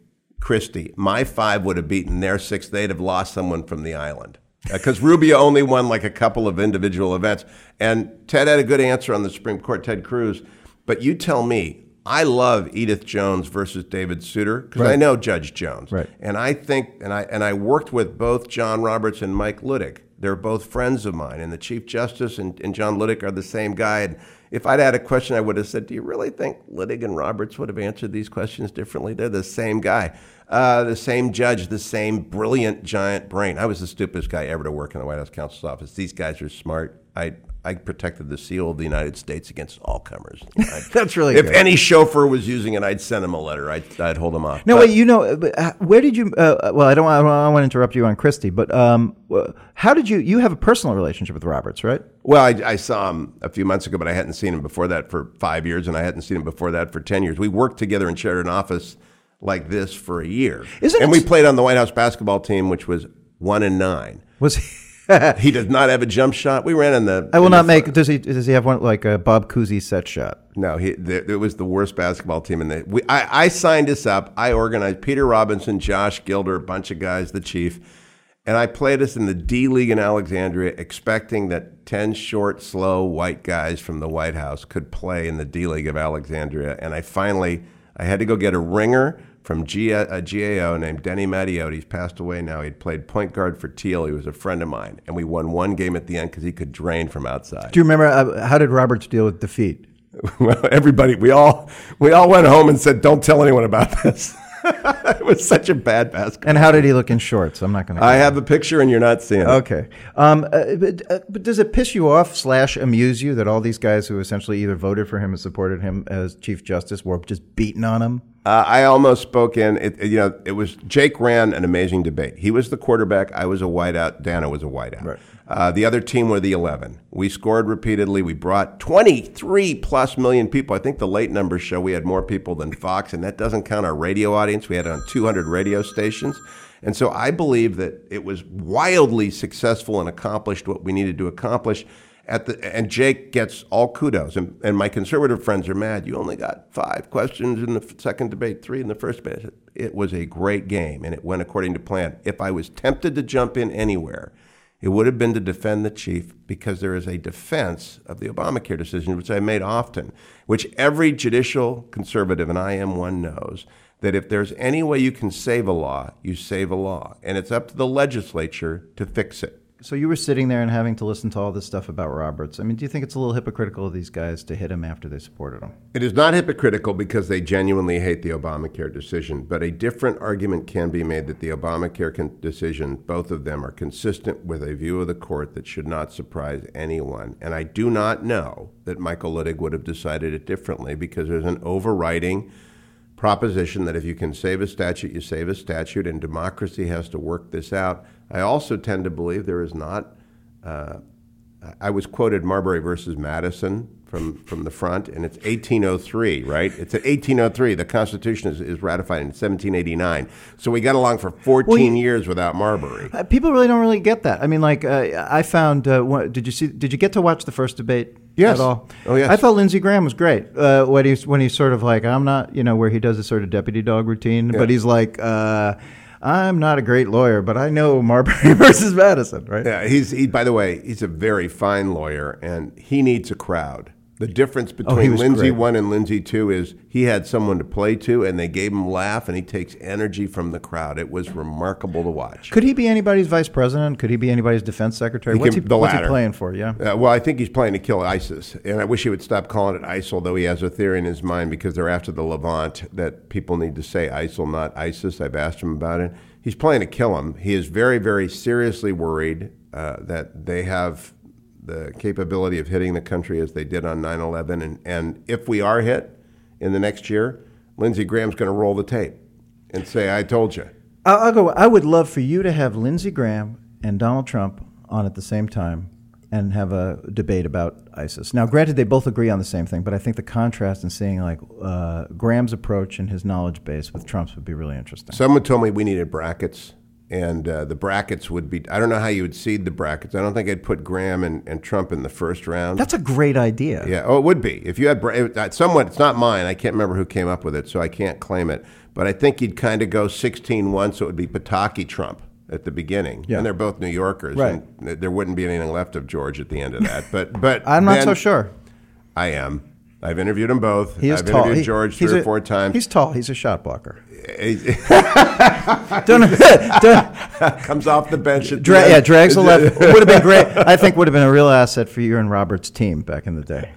Christie, my five would have beaten their six. They'd have lost someone from the island. Because uh, Rubio only won like a couple of individual events. And Ted had a good answer on the Supreme Court, Ted Cruz. But you tell me, I love Edith Jones versus David Souter because right. I know Judge Jones. Right. And I think, and I and I worked with both John Roberts and Mike Luttig. They're both friends of mine. And the Chief Justice and, and John Luttig are the same guy. And if I'd had a question, I would have said, do you really think Luttig and Roberts would have answered these questions differently? They're the same guy. Uh, the same judge, the same brilliant, giant brain. I was the stupidest guy ever to work in the White House counsel's office. These guys are smart. I I protected the seal of the United States against all comers. That's really if good. any chauffeur was using it, I'd send him a letter. I'd, I'd hold him off. No, but, wait, you know, but where did you, uh, well, I don't, I don't want to interrupt you on Christie, but um, how did you, you have a personal relationship with Roberts, right? Well, I, I saw him a few months ago, but I hadn't seen him before that for five years, and I hadn't seen him before that for ten years. We worked together and shared an office like this for a year. Isn't and it, we played on the White House basketball team, which was one and nine. Was he? He does not have a jump shot. We ran in the. I will not make. Front. Does he? Does he have one like a Bob Cousy set shot? No, he. The, it was the worst basketball team in the. We, I, I signed us up. I organized Peter Robinson, Josh Gilder, a bunch of guys, the chief, and I played us in the D League in Alexandria, expecting that ten short, slow white guys from the White House could play in the D League of Alexandria. And I finally, I had to go get a ringer from G, a G A O named Denny Mattiotti. He's passed away now. He'd played point guard for Teal. He was a friend of mine. And we won one game at the end because he could drain from outside. Do you remember, uh, how did Roberts deal with defeat? Well, everybody, we all we all went home and said, don't tell anyone about this. It was such a bad basketball. And how did he look in shorts? I'm not going to. I have a picture and you're not seeing it. Okay. Um, uh, but, uh, but does it piss you off slash amuse you that all these guys who essentially either voted for him or supported him as Chief Justice were just beating on him? Uh, I almost spoke in. It, you know, it was Jake ran an amazing debate. He was the quarterback. I was a wideout. Dana was a wideout. Right. Uh, the other team were the eleven. We scored repeatedly. We brought twenty-three plus million people. I think the late numbers show we had more people than Fox, and that doesn't count our radio audience. We had on two hundred radio stations. And so I believe that it was wildly successful and accomplished what we needed to accomplish. At the, and Jake gets all kudos. And, and my conservative friends are mad. You only got five questions in the second debate, three in the first debate. It was a great game, and it went according to plan. If I was tempted to jump in anywhere, it would have been to defend the chief, because there is a defense of the Obamacare decision, which I made often, which every judicial conservative, and I am one, knows, that if there's any way you can save a law, you save a law. And it's up to the legislature to fix it. So you were sitting there and having to listen to all this stuff about Roberts. I mean, do you think it's a little hypocritical of these guys to hit him after they supported him? It is not hypocritical because they genuinely hate the Obamacare decision, but a different argument can be made that the Obamacare con- decision, both of them, are consistent with a view of the court that should not surprise anyone. And I do not know that Michael Luttig would have decided it differently, because there's an overriding proposition that if you can save a statute, you save a statute, and democracy has to work this out. I also tend to believe there is not, uh, I was quoted Marbury versus Madison from, from the front, and it's eighteen oh three, right? It's at eighteen oh three. The Constitution is, is ratified in seventeen eighty-nine. So we got along for fourteen well, you, years without Marbury. Uh, people really don't really get that. I mean, like, uh, I found, uh, what, did you see, did you get to watch the first debate? Yes. At all? Oh, yes. I thought Lindsey Graham was great. Uh, when he's when he's sort of like, I'm not, you know, where he does a sort of deputy dog routine, yeah. But he's like, uh, I'm not a great lawyer, but I know Marbury versus Madison, right? Yeah. He's he. By the way, he's a very fine lawyer, and he needs a crowd. The difference between oh, Lindsey great. one and Lindsey two is he had someone to play to, and they gave him a laugh, and he takes energy from the crowd. It was remarkable to watch. Could he be anybody's vice president? Could he be anybody's defense secretary? He what's, can, he, the what's latter. he playing for, yeah? Uh, well, I think he's playing to kill ISIS, and I wish he would stop calling it ISIL, though he has a theory in his mind, because they're after the Levant, that people need to say ISIL, not ISIS. I've asked him about it. He's playing to kill him. He is very, very seriously worried uh, that they have the capability of hitting the country as they did on nine eleven. And, and if we are hit in the next year, Lindsey Graham's going to roll the tape and say, I told you. I'll, I'll go. I would love for you to have Lindsey Graham and Donald Trump on at the same time and have a debate about ISIS. Now, granted, they both agree on the same thing, but I think the contrast in seeing like uh, Graham's approach and his knowledge base with Trump's would be really interesting. Someone told me we needed brackets. And uh, the brackets would be, I don't know how you would seed the brackets. I don't think I'd put Graham and, and Trump in the first round. That's a great idea. Yeah, oh, it would be. If you had, someone, it's not mine. I can't remember who came up with it, so I can't claim it. but I think he'd kind of go sixteen one, so it would be Pataki Trump at the beginning. Yeah. And they're both New Yorkers. Right. And there wouldn't be anything left of George at the end of that. But but I'm not then- so sure. I am. I've interviewed them both. He is I've tall. interviewed He- George he's three or a- four times. He's tall. He's a shot blocker. He don't, don't, comes off the bench. At dra- the yeah, end. drags the left. Would have been great. I think would have been a real asset for you and Robert's team back in the day.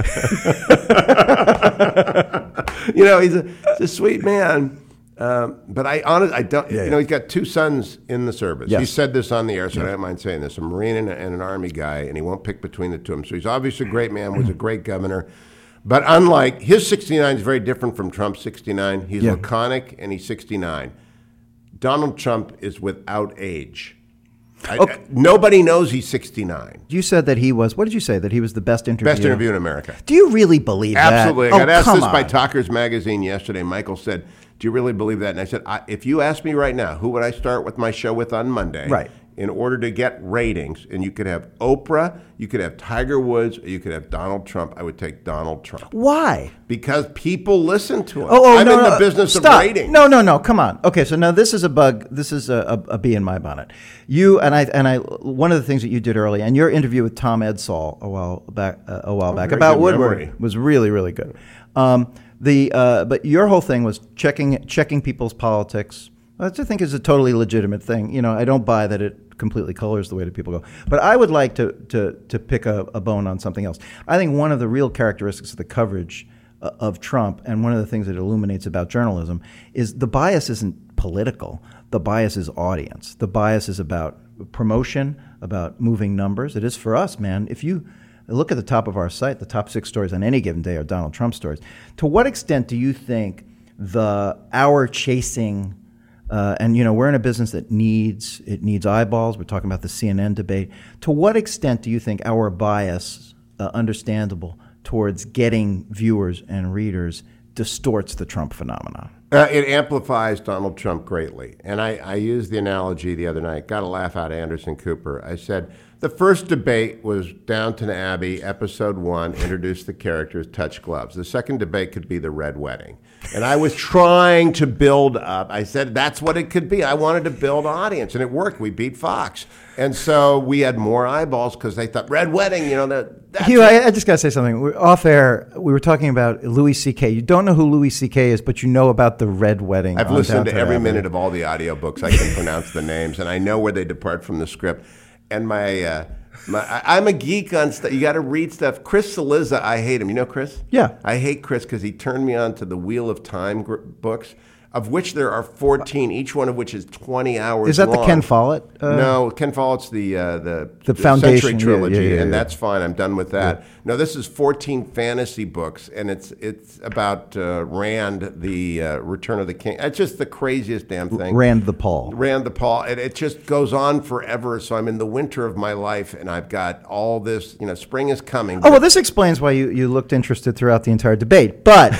You know, he's a, he's a sweet man. Um, but I honestly, I don't. Yeah, you know, yeah. he's got two sons in the service. Yes. He said this on the air, so I don't mind saying this: a Marine and, a, and an Army guy, and he won't pick between the two of them. So he's obviously a great man. Was a great governor. But unlike his sixty-nine is very different from Trump's sixty-nine. He's Yeah. laconic and he's sixty-nine. Donald Trump is without age. I, Okay. I- nobody knows he's sixty-nine. You said that he was. What did you say? That he was the best interview. Best interview in America. Do you really believe that? Absolutely. I Oh, got asked come this by on. Talkers Magazine yesterday. Michael said, "Do you really believe that?" And I said, I, "If you ask me right now, who would I start with my show with on Monday?" Right. In order to get ratings, and you could have Oprah, you could have Tiger Woods, or you could have Donald Trump. I would take Donald Trump Why? because people listen to him. Oh, oh I'm no, in no, the business stop. of ratings. No, no, no. Come on. Okay, so now this is a bug. This is a, a, a bee in my bonnet. You and I and I. One of the things that you did early, and your interview with Tom Edsall a while back, uh, a while back very about good Woodward memory. was really, really good. Um, the uh, but your whole thing was checking checking people's politics. Which I think is a totally legitimate thing. You know, I don't buy that it completely colors the way that people go. But I would like to to to pick a, a bone on something else. I think one of the real characteristics of the coverage uh, of Trump, and one of the things that illuminates about journalism, is the bias isn't political. The bias is audience. The bias is about promotion, about moving numbers. It is for us, man. If you look at the top of our site, the top six stories on any given day are Donald Trump stories. To what extent do you think the hour chasing Uh, and, you know, we're in a business that needs, it needs eyeballs. We're talking about the C N N debate. To what extent do you think our bias, uh, understandable, towards getting viewers and readers distorts the Trump phenomenon? Uh, it amplifies Donald Trump greatly. And I, I used the analogy the other night, got a laugh out of Anderson Cooper. I said, the first debate was Downton Abbey, episode one, introduced the characters, touch gloves. The second debate could be the Red Wedding. And I was trying to build up. I said, that's what it could be. I wanted to build audience, and it worked. We beat Fox. And so we had more eyeballs because they thought, Red Wedding, you know, that, that's Hugh, I, I just got to say something. We're off air, we were talking about Louis C K. You don't know who Louis C K is, but you know about the Red Wedding. I've on listened to Downton every Abbey. minute of all the audiobooks. I can pronounce the names, and I know where they depart from the script. And my, uh, my I, I'm a geek on stuff. You got to read stuff. Chris Cillizza, I hate him. You know Chris? Yeah. I hate Chris because he turned me on to the Wheel of Time gr- books, of which there are fourteen, each one of which is twenty hours Is that long. the Ken Follett? Uh, no, Ken Follett's the uh, the, The Foundation, Century yeah, trilogy, yeah, yeah, and yeah. that's fine. I'm done with that. No, this is fourteen fantasy books, and it's it's about uh, Rand, the uh, Return of the King. It's just the craziest damn thing. Rand the Paul. Rand the Paul. It, it just goes on forever. So I'm in the winter of my life, and I've got all this. You know, spring is coming. Oh, well, this explains why you, you looked interested throughout the entire debate. But,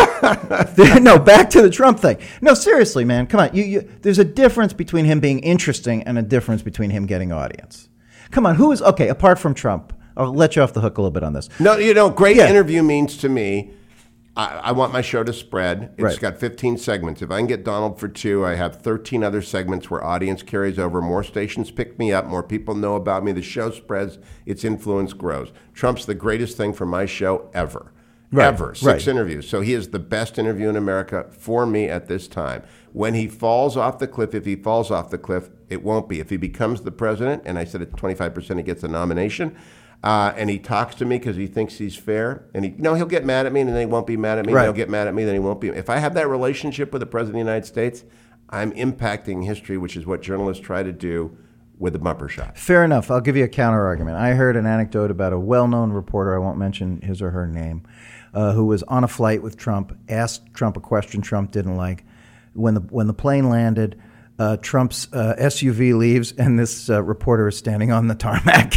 no, back to the Trump thing. No, seriously, man, come on. You, you, there's a difference between him being interesting and a difference between him getting audience. Come on, who is, okay, apart from Trump, I'll let you off the hook a little bit on this. No, you know, great Yeah. interview means to me, I, I want my show to spread. It's Right. got fifteen segments. If I can get Donald for two, I have thirteen other segments where audience carries over. More stations pick me up. More people know about me. The show spreads. Its influence grows. Trump's the greatest thing for my show ever. Right, Ever. Six right. interviews. So he is the best interview in America for me at this time. When he falls off the cliff, if he falls off the cliff, it won't be. If he becomes the president, and I said at twenty-five percent he gets a nomination, uh, and he talks to me because he thinks he's fair, and he, no, he'll get mad at me, and then he won't be mad at me, Right. and he'll get mad at me, then he won't be. If I have that relationship with the president of the United States, I'm impacting history, which is what journalists try to do with a bumper shot. Fair enough. I'll give you a counter argument. I heard an anecdote about a well-known reporter, I won't mention his or her name, uh, who was on a flight with Trump, asked Trump a question Trump didn't like. When the when the plane landed, uh, Trump's uh, S U V leaves, and this uh, reporter is standing on the tarmac.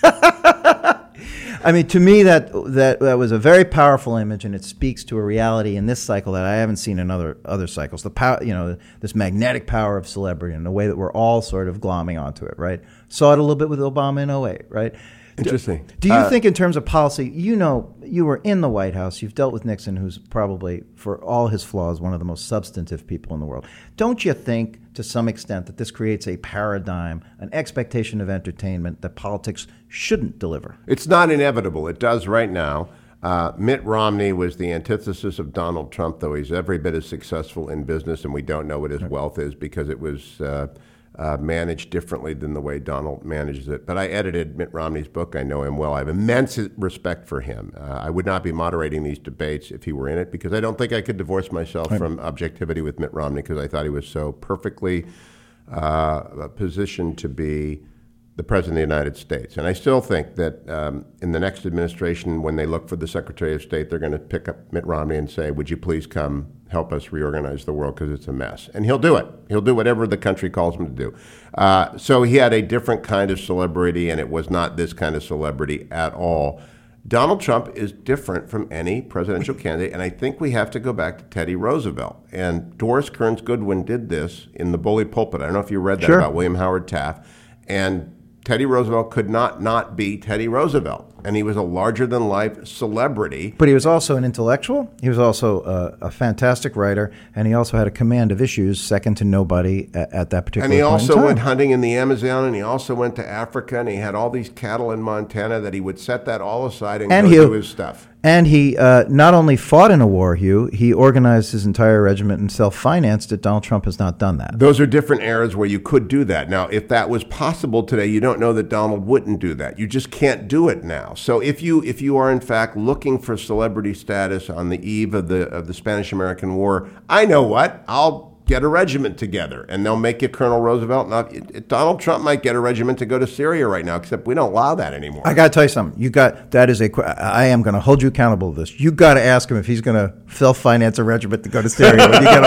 I mean, to me, that, that that was a very powerful image, and it speaks to a reality in this cycle that I haven't seen in other other cycles. The power, you know, this magnetic power of celebrity, and the way that we're all sort of glomming onto it. Right? Saw it a little bit with Obama in oh eight. Right? Interesting. Do, do you Uh, think in terms of policy, you know, you were in the White House, you've dealt with Nixon, who's probably, for all his flaws, one of the most substantive people in the world. Don't you think, to some extent, that this creates a paradigm, an expectation of entertainment that politics shouldn't deliver? It's not inevitable. It does right now. Uh, Mitt Romney was the antithesis of Donald Trump, though he's every bit as successful in business, and we don't know what his wealth is because it was uh, uh, managed differently than the way Donald manages it. But I edited Mitt Romney's book. I know him well. I have immense respect for him. Uh, I would not be moderating these debates if he were in it because I don't think I could divorce myself right. from objectivity with Mitt Romney because I thought he was so perfectly uh, positioned to be the President of the United States. And I still think that um, in the next administration, when they look for the Secretary of State, they're going to pick up Mitt Romney and say, would you please come help us reorganize the world because it's a mess. And he'll do it. He'll do whatever the country calls him to do. Uh, so he had a different kind of celebrity, and it was not this kind of celebrity at all. Donald Trump is different from any presidential candidate, and I think we have to go back to Teddy Roosevelt. And Doris Kearns Goodwin did this in The Bully Pulpit. I don't know if you read that Sure. about William Howard Taft. And Teddy Roosevelt could not not be Teddy Roosevelt, and he was a larger-than-life celebrity. But he was also an intellectual. He was also a, a fantastic writer, and he also had a command of issues second to nobody at, at that particular And he point also in time. went hunting in the Amazon, and he also went to Africa, and he had all these cattle in Montana that he would set that all aside and, And go he- do his stuff. And he uh, not only fought in a war, Hugh, he organized his entire regiment and self-financed it. Donald Trump has not done that. Those are different eras where you could do that. Now, if that was possible today, you don't know that Donald wouldn't do that. You just can't do it now. So if you if you are in fact looking for celebrity status on the eve of the of the Spanish-American War, I know what I'll get a regiment together, and they'll make you Colonel Roosevelt. Now, it, it, Donald Trump might get a regiment to go to Syria right now, except we don't allow that anymore. I got to tell you something. You got that is a. qu- I am going to hold you accountable to this. You got to ask him if he's going to self-finance a regiment to go to Syria when you get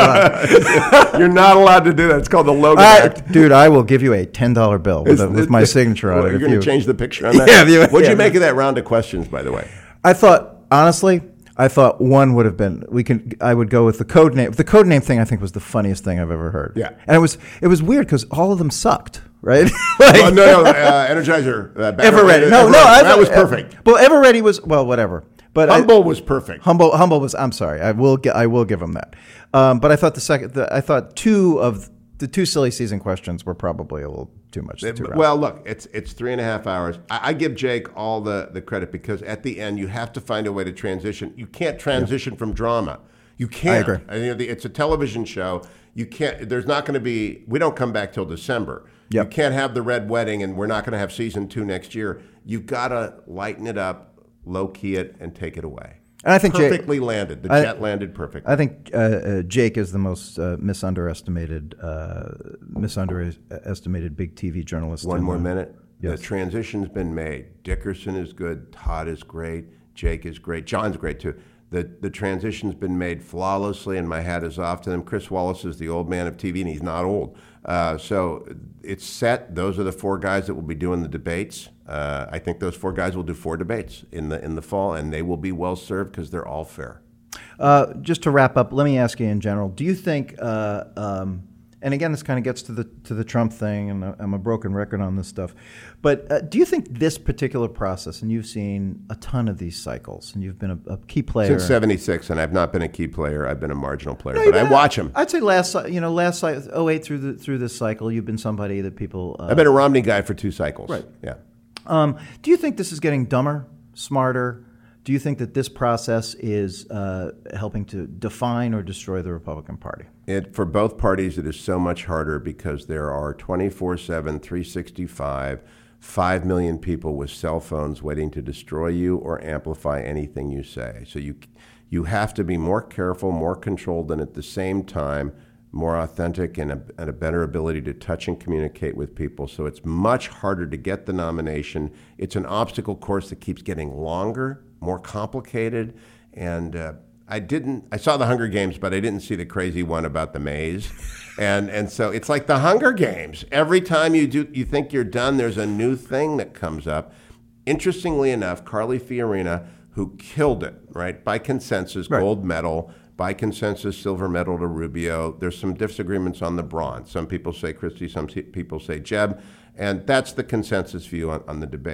on. You're not allowed to do that. It's called the Logan I, Act. dude, I will give you a ten dollar bill with, a, with my signature on Well, it. You're if going to you- change the picture on that? Yeah, if you- What'd yeah. you make of that round of questions, by the way? I thought, honestly, I thought one would have been we can. I would go with the code name. The code name thing I think was the funniest thing I've ever heard. Yeah. and it was it was weird because all of them sucked, right? like, Oh, no, no, uh, Energizer. Uh, battery- Ever ready? No, Ever no, Ready. I that thought- was perfect. Well, Ever Ready was well, whatever. But I- Humble was perfect. Humble, humble was. I'm sorry. I will. Get, I will give him that. Um, but I thought the second. The, I thought two of the two silly season questions were probably a little too much. Too rough. Well, look, it's it's three and a half hours. I, I give Jake all the, the credit because at the end you have to find a way to transition. You can't transition from drama. You can't. I agree. I mean, the- it's a television show. You can't. There's not going to be. We don't come back till December. Yep. You can't have the red wedding, and we're not going to have season two next year. You've got to lighten it up, low key it, and take it away. And I think Jake- perfectly landed. The I- jet landed perfectly. I think uh, uh, Jake is the most uh, misunderestimated, uh, misunderestimated big T V journalist. One in more the- minute. Yes. The transition's been made. Dickerson is good. Todd is great. Jake is great. John's great too. The the transition's been made flawlessly, and my hat is off to them. Chris Wallace is the old man of T V, and he's not old. Uh, so it's set. Those are the four guys that will be doing the debates. Uh, I think those four guys will do four debates in the in the fall, and they will be well served because they're all fair. Uh, just to wrap up, let me ask you in general: do you think? Uh, um, and again, this kind of gets to the to the Trump thing, and I'm a broken record on this stuff. But uh, do you think this particular process, and you've seen a ton of these cycles, and you've been a, a key player Since seventy-six, and I've not been a key player. I've been a marginal player, No, but you've I been- watch them. I'd say last, cy- you know, last cy- oh eight through the through this cycle, you've been somebody that people. Uh, I've been a Romney guy for two cycles. Right. Yeah. Um, do you think this is getting dumber, smarter? Do you think that this process is uh, helping to define or destroy the Republican Party? It, for both parties, it is so much harder because there are twenty-four seven, three sixty-five, five million people with cell phones waiting to destroy you or amplify anything you say. So you, you have to be more careful, more controlled, and at the same time, more authentic and a, and a better ability to touch and communicate with people. So it's much harder to get the nomination. It's an obstacle course that keeps getting longer, more complicated, and uh, I didn't. I saw the Hunger Games, but I didn't see the crazy one about the maze, and and so it's like the Hunger Games. Every time you do, you think you're done, there's a new thing that comes up. Interestingly enough, Carly Fiorina, who killed it, right by consensus, Right. gold medal. By consensus, silver medal to Rubio. There's some disagreements on the bronze. Some people say Christie, some people say Jeb, and that's the consensus view on, on the debate.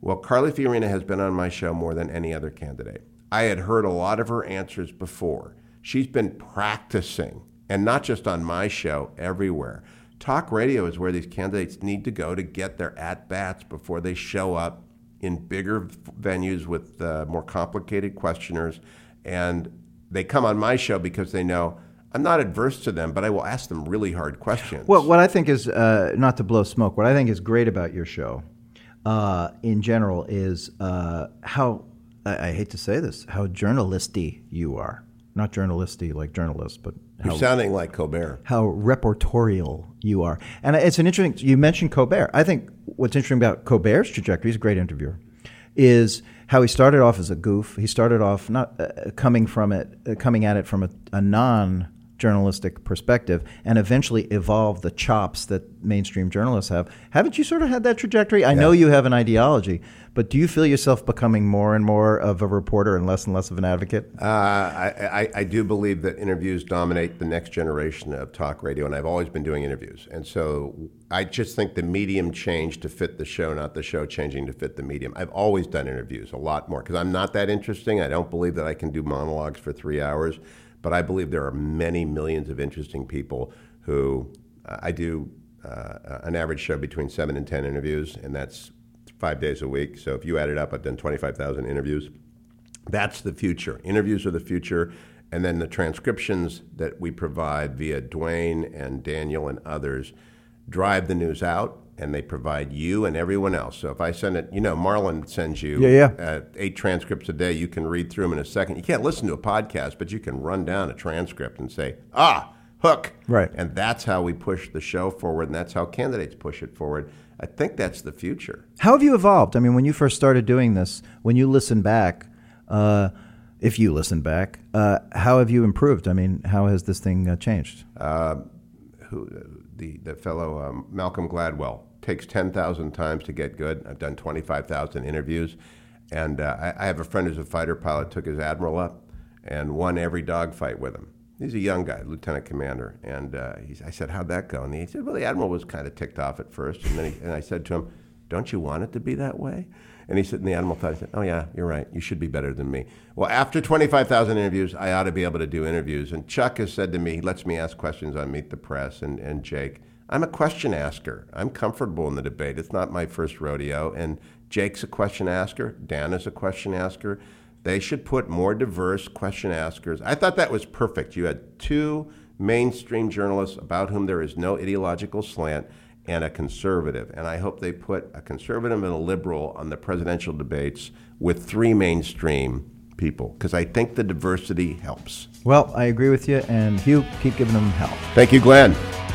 Well, Carly Fiorina has been on my show more than any other candidate. I had heard a lot of her answers before. She's been practicing, and not just on my show, everywhere. Talk radio is where these candidates need to go to get their at-bats before they show up in bigger venues with uh, more complicated questioners. And they come on my show because they know I'm not adverse to them, but I will ask them really hard questions. Well, what I think is, uh, not to blow smoke, what I think is great about your show uh, in general is uh, how, I, I hate to say this, how journalisty you are. Not journalisty like journalists, but how, you're sounding like Colbert. How reportorial you are. And it's an interesting, you mentioned Colbert. I think what's interesting about Colbert's trajectory, he's a great interviewer, is how he started off as a goof. He started off not uh, coming from it, uh, coming at it from a, a non-journalistic perspective, and eventually evolved the chops that mainstream journalists have. Haven't you sort of had that trajectory? I yeah. know you have an ideology, but do you feel yourself becoming more and more of a reporter and less and less of an advocate? Uh, I, I, I do believe that interviews dominate the next generation of talk radio, and I've always been doing interviews. And so I just think the medium changed to fit the show, not the show changing to fit the medium. I've always done interviews a lot more because I'm not that interesting. I don't believe that I can do monologues for three hours, but I believe there are many millions of interesting people who uh, I do uh, an average show between seven and ten interviews, and that's five days a week. So if you add it up, I've done twenty-five thousand interviews. That's the future. Interviews are the future. And then the transcriptions that we provide via Dwayne and Daniel and others drive the news out, and they provide you and everyone else. So if I send it, you know, Marlon sends you yeah, yeah. Uh, eight transcripts a day. You can read through them in a second. You can't listen to a podcast, but you can run down a transcript and say, ah, hook. Right. And that's how we push the show forward, and that's how candidates push it forward. I think that's the future. How have you evolved? I mean, when you first started doing this, when you listen back, uh, if you listen back, uh, how have you improved? I mean, how has this thing uh, changed? Uh, who, the, the fellow um, Malcolm Gladwell takes ten thousand times to get good. I've done twenty-five thousand interviews. And uh, I, I have a friend who's a fighter pilot, took his admiral up and won every dogfight with him. He's a young guy, lieutenant commander, and uh, he, I said, how'd that go? And he said, well, the admiral was kind of ticked off at first, and then he, and I said to him, don't you want it to be that way? And he said, and the admiral thought, he said, oh yeah, you're right, you should be better than me. Well, after twenty-five thousand interviews, I ought to be able to do interviews, and Chuck has said to me, he lets me ask questions on Meet the Press, and, and Jake, I'm a question asker. I'm comfortable in the debate. It's not my first rodeo, and Jake's a question asker, Dan is a question asker. They should put more diverse question askers. I thought that was perfect. You had two mainstream journalists about whom there is no ideological slant and a conservative. And I hope they put a conservative and a liberal on the presidential debates with three mainstream people, because I think the diversity helps. Well, I agree with you. And Hugh, keep giving them hell. Thank you, Glenn.